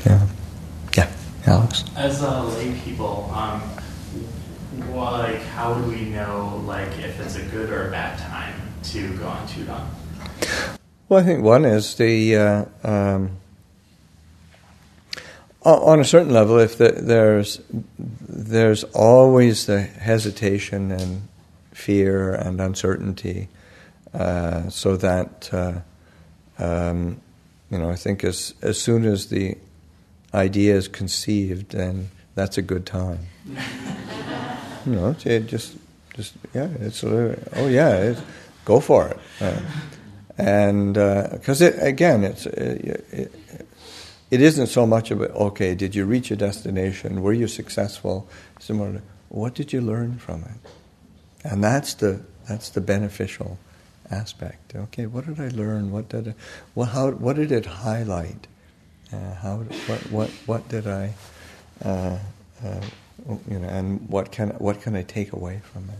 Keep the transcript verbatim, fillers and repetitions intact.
Yeah. Yeah. Alex? As uh, lay people, um, well, like, how would we know, like, if it's a good or a bad time to go on Tudong? Well, I think one is the, uh, um, on a certain level, if the, there's there's always the hesitation and fear and uncertainty, uh, so that uh, um, you know, I think as as soon as the idea is conceived, then that's a good time. You know, it just just yeah, it's a, oh yeah, it, go for it, uh, and because uh, it again, it's. It, it, It isn't so much about, okay, did you reach a destination? Were you successful? Similar, what did you learn from it? And that's the that's the beneficial aspect. Okay, what did I learn? What did I, what how what did it highlight? Uh, how what what what did I uh, uh, you know? And what can what can I take away from